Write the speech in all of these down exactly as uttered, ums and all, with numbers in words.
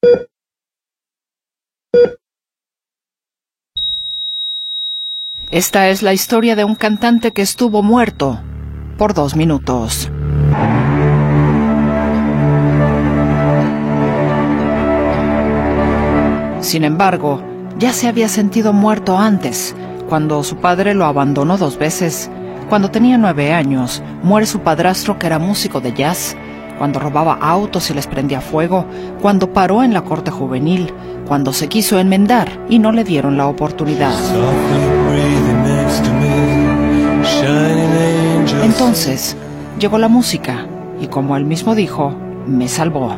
Esta es la historia de un cantante que estuvo muerto por dos minutos. Sin embargo, ya se había sentido muerto antes, cuando su padre lo abandonó dos veces. Cuando tenía nueve años, muere su padrastro, que era músico de jazz. Cuando robaba autos y les prendía fuego. Cuando paró en la corte juvenil. Cuando se quiso enmendar y no le dieron la oportunidad. Entonces, llegó la música y, como él mismo dijo, me salvó.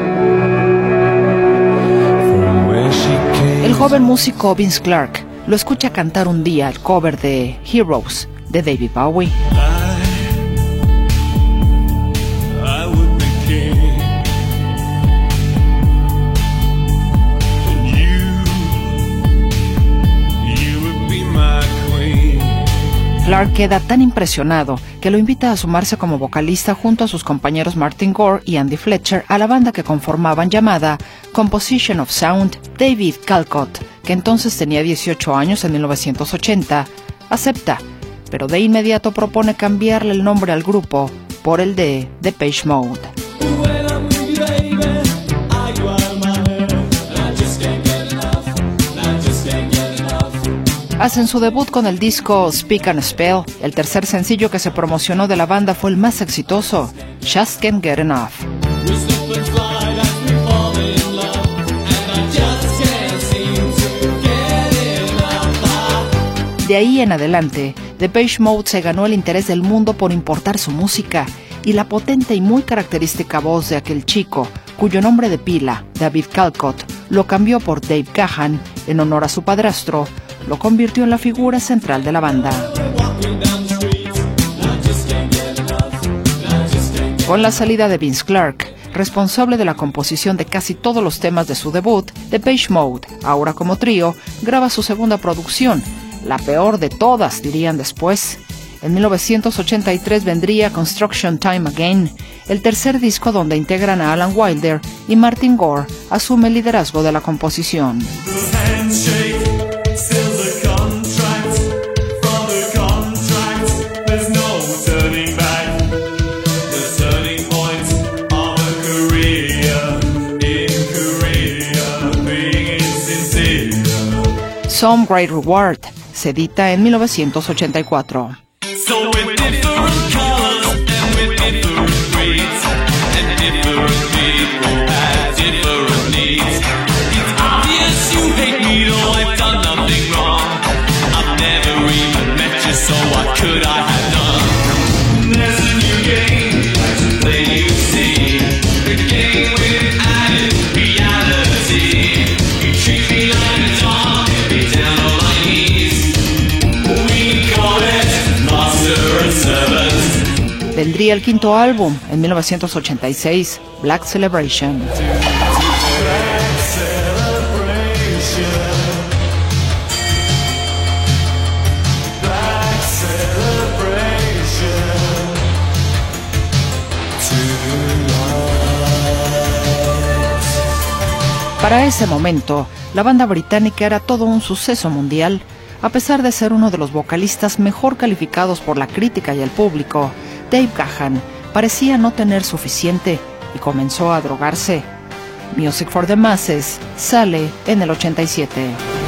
El joven músico Vince Clarke lo escucha cantar un día el cover de Heroes de David Bowie. Clarke queda tan impresionado que lo invita a sumarse como vocalista junto a sus compañeros Martin Gore y Andy Fletcher a la banda que conformaban, llamada Composition of Sound. David Callcott, que entonces tenía dieciocho años en mil novecientos ochenta, acepta, pero de inmediato propone cambiarle el nombre al grupo por el de Depeche Mode. Hacen su debut con el disco Speak and Spell. El tercer sencillo que se promocionó de la banda fue el más exitoso, Just Can't Get Enough. De ahí en adelante, Depeche Mode se ganó el interés del mundo por importar su música y la potente y muy característica voz de aquel chico, cuyo nombre de pila, David Callcott, lo cambió por Dave Gahan en honor a su padrastro, lo convirtió en la figura central de la banda. Con la salida de Vince Clarke, responsable de la composición de casi todos los temas de su debut, Depeche Mode, ahora como trío, graba su segunda producción, la peor de todas, dirían después. En mil novecientos ochenta y tres vendría Construction Time Again, el tercer disco donde integran a Alan Wilder y Martin Gore asume el liderazgo de la composición. Some Great Reward se edita en mil novecientos ochenta y cuatro. Vendría el quinto álbum en mil novecientos ochenta y seis, Black Celebration. Para ese momento, la banda británica era todo un suceso mundial. A pesar de ser uno de los vocalistas mejor calificados por la crítica y el público, Dave Gahan parecía no tener suficiente y comenzó a drogarse. Music for the Masses sale en el ochenta y siete.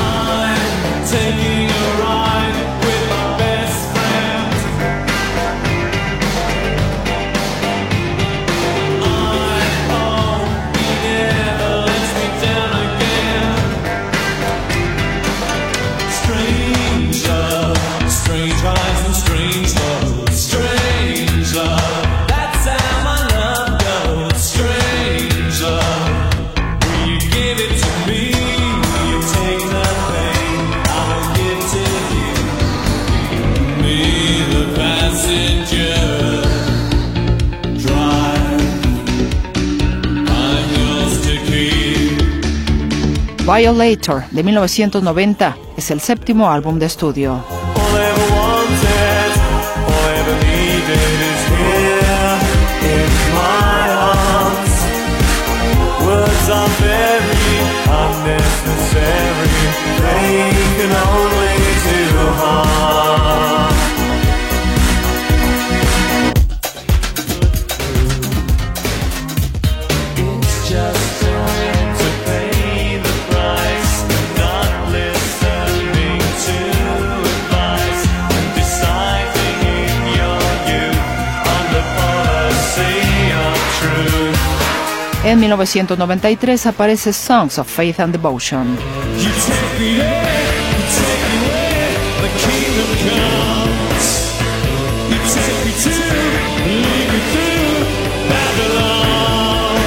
Violator, de mil novecientos noventa, es el séptimo álbum de estudio. All I ever wanted, all I ever needed is here in my arms. Words are very En mil novecientos noventa y tres aparece Songs of Faith and Devotion. You take me there, you take me where the kingdom comes. You take me to, lead me through Babylon.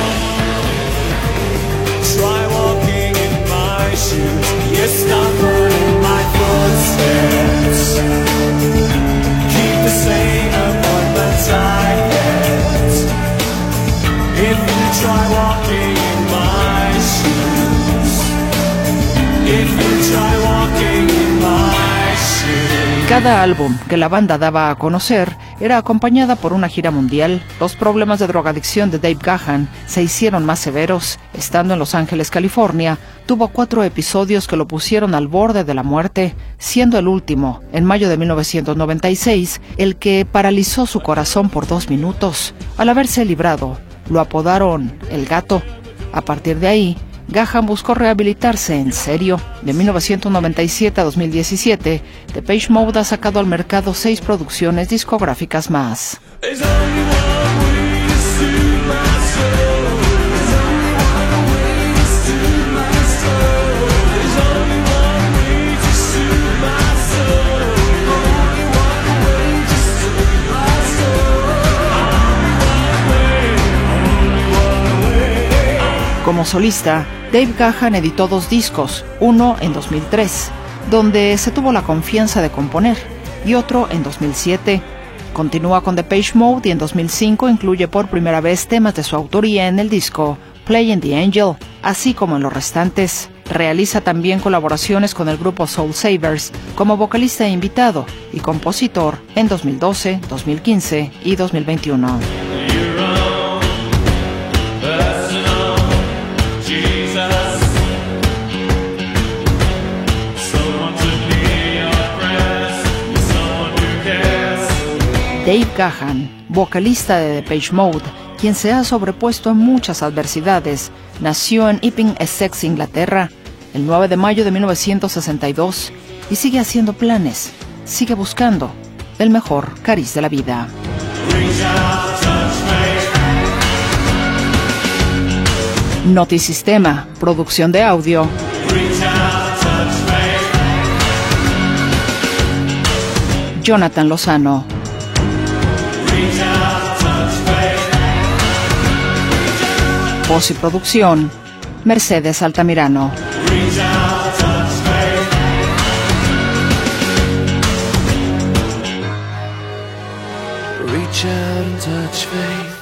Try walking in my shoes, yes, stop running my footsteps. Keep the same appointments I get. If you try walking in my shoes, if you try walking in my shoes. Cada álbum que la banda daba a conocer era acompañada por una gira mundial. Los problemas de drogadicción de Dave Gahan se hicieron más severos. Estando en Los Ángeles, California, tuvo cuatro episodios que lo pusieron al borde de la muerte, siendo el último, en mayo de mil novecientos noventa y seis, el que paralizó su corazón por dos minutos. Al haberse librado, lo apodaron El Gato. A partir de ahí, Gahan buscó rehabilitarse en serio. De mil novecientos noventa y siete a dos mil diecisiete, Depeche Mode ha sacado al mercado seis producciones discográficas más. There's only one way to soothe my soul. There's only one way to soothe my soul. There's only one way to soothe my soul. Only one way to soothe my soul. Only one way. Como solista, Dave Gahan editó dos discos, uno en dos mil tres, donde se tuvo la confianza de componer, y otro en dos mil siete. Continúa con Depeche Mode y en dos mil cinco incluye por primera vez temas de su autoría en el disco Playing the Angel, así como en los restantes. Realiza también colaboraciones con el grupo Soul Savers como vocalista e invitado y compositor en dos mil doce, dos mil quince y dos mil veintiuno. You're wrong, personal, Jesus. Someone to be your friend, someone who cares. Dave Gahan, vocalista de Depeche Mode, quien se ha sobrepuesto a muchas adversidades, nació en Epping, Essex, Inglaterra, el nueve de mayo de mil novecientos sesenta y dos, y sigue haciendo planes, sigue buscando el mejor cariz de la vida. Reach out, touch me. Notisistema, producción de audio, Reach out, touch me. Jonathan Lozano. Reach out, touch me. Voz y producción, Mercedes Altamirano. Reach out, touch me. Reach out and touch faith.